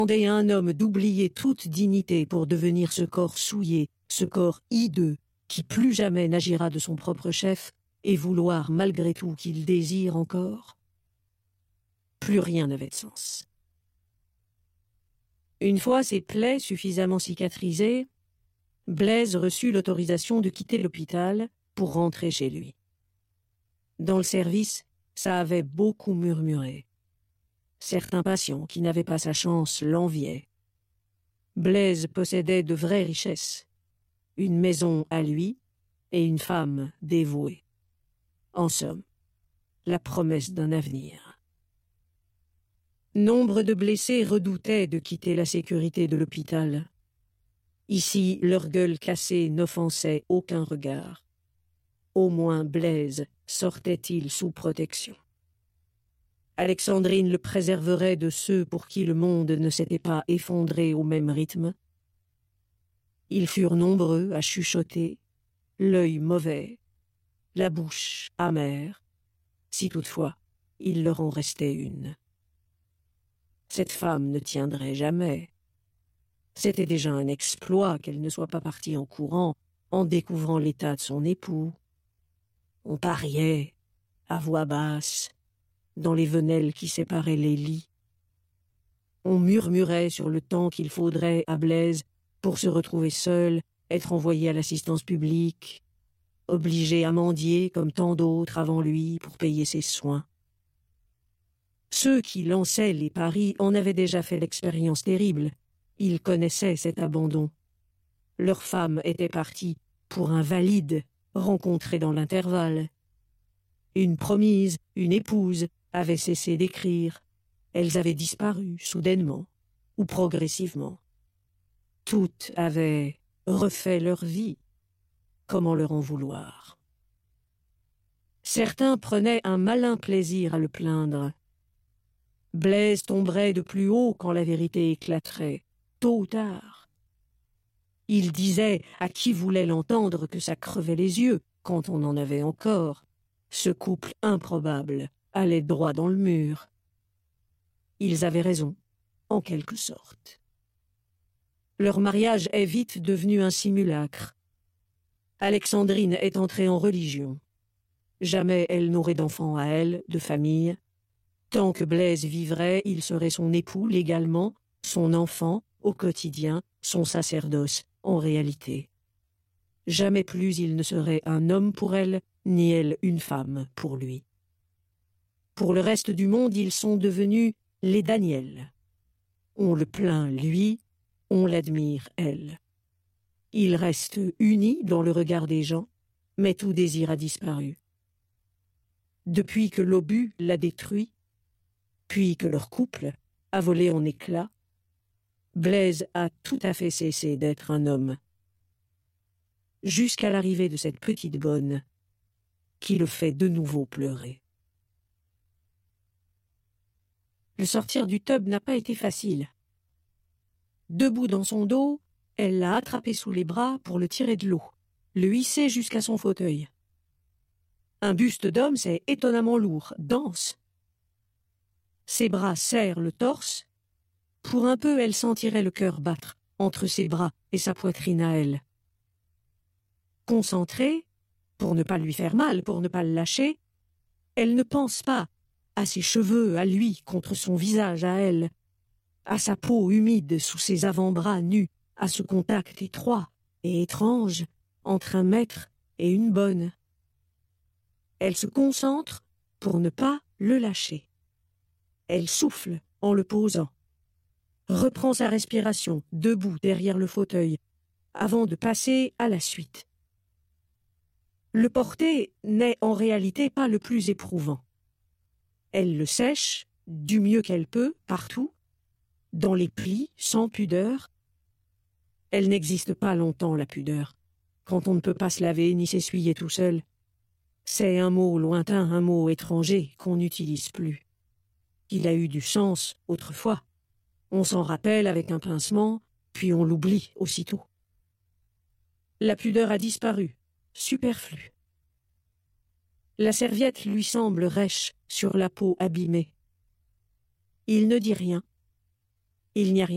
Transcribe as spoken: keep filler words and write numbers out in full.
demandait à un homme d'oublier toute dignité pour devenir ce corps souillé, ce corps hideux, qui plus jamais n'agira de son propre chef, et vouloir malgré tout qu'il désire encore? Plus rien n'avait de sens. Une fois ses plaies suffisamment cicatrisées, Blaise reçut l'autorisation de quitter l'hôpital pour rentrer chez lui. Dans le service, ça avait beaucoup murmuré. Certains patients qui n'avaient pas sa chance l'enviaient. Blaise possédait de vraies richesses, une maison à lui et une femme dévouée. En somme, la promesse d'un avenir. Nombre de blessés redoutaient de quitter la sécurité de l'hôpital. Ici, leur gueule cassée n'offensait aucun regard. Au moins Blaise sortait-il sous protection. Alexandrine le préserverait de ceux pour qui le monde ne s'était pas effondré au même rythme. Ils furent nombreux à chuchoter, l'œil mauvais, la bouche amère, si toutefois il leur en restait une. Cette femme ne tiendrait jamais. C'était déjà un exploit qu'elle ne soit pas partie en courant en découvrant l'état de son époux. On pariait, à voix basse, dans les venelles qui séparaient les lits. On murmurait sur le temps qu'il faudrait à Blaise pour se retrouver seul, être envoyé à l'assistance publique, obligé à mendier comme tant d'autres avant lui pour payer ses soins. Ceux qui lançaient les paris en avaient déjà fait l'expérience terrible. Ils connaissaient cet abandon. Leur femme était partie pour un valide rencontré dans l'intervalle. Une promise, une épouse, avait cessé d'écrire. Elles avaient disparu soudainement ou progressivement. Toutes avaient refait leur vie. Comment leur en vouloir? Certains prenaient un malin plaisir à le plaindre. Blaise tomberait de plus haut quand la vérité éclaterait, tôt ou tard. Il disait à qui voulait l'entendre que ça crevait les yeux, quand on en avait encore. Ce couple improbable allait droit dans le mur. Ils avaient raison, en quelque sorte. Leur mariage est vite devenu un simulacre. Alexandrine est entrée en religion. Jamais elle n'aurait d'enfant à elle, de famille. Tant que Blaise vivrait, il serait son époux légalement, son enfant au quotidien, son sacerdoce en réalité. Jamais plus il ne serait un homme pour elle, ni elle une femme pour lui. Pour le reste du monde, ils sont devenus les Daniel. On le plaint lui, on l'admire elle. Ils restent unis dans le regard des gens, mais tout désir a disparu. Depuis que l'obus l'a détruit, puis que leur couple a volé en éclats, Blaise a tout à fait cessé d'être un homme. Jusqu'à l'arrivée de cette petite bonne qui le fait de nouveau pleurer. Le sortir du tub n'a pas été facile. Debout dans son dos, elle l'a attrapé sous les bras pour le tirer de l'eau, le hisser jusqu'à son fauteuil. Un buste d'homme, c'est étonnamment lourd, dense. Ses bras serrent le torse. Pour un peu, elle sentirait le cœur battre entre ses bras et sa poitrine à elle. Concentrée, pour ne pas lui faire mal, pour ne pas le lâcher, elle ne pense pas à ses cheveux, à lui, contre son visage à elle, à sa peau humide sous ses avant-bras nus, à ce contact étroit et étrange entre un maître et une bonne. Elle se concentre pour ne pas le lâcher. Elle souffle en le posant, reprend sa respiration debout derrière le fauteuil, avant de passer à la suite. Le porter n'est en réalité pas le plus éprouvant. Elle le sèche, du mieux qu'elle peut, partout, dans les plis, sans pudeur. Elle n'existe pas longtemps, la pudeur, quand on ne peut pas se laver ni s'essuyer tout seul. C'est un mot lointain, un mot étranger qu'on n'utilise plus. Il a eu du sens autrefois. On s'en rappelle avec un pincement, puis on l'oublie aussitôt. La pudeur a disparu, superflue. La serviette lui semble rêche sur la peau abîmée. Il ne dit rien. Il n'y a rien.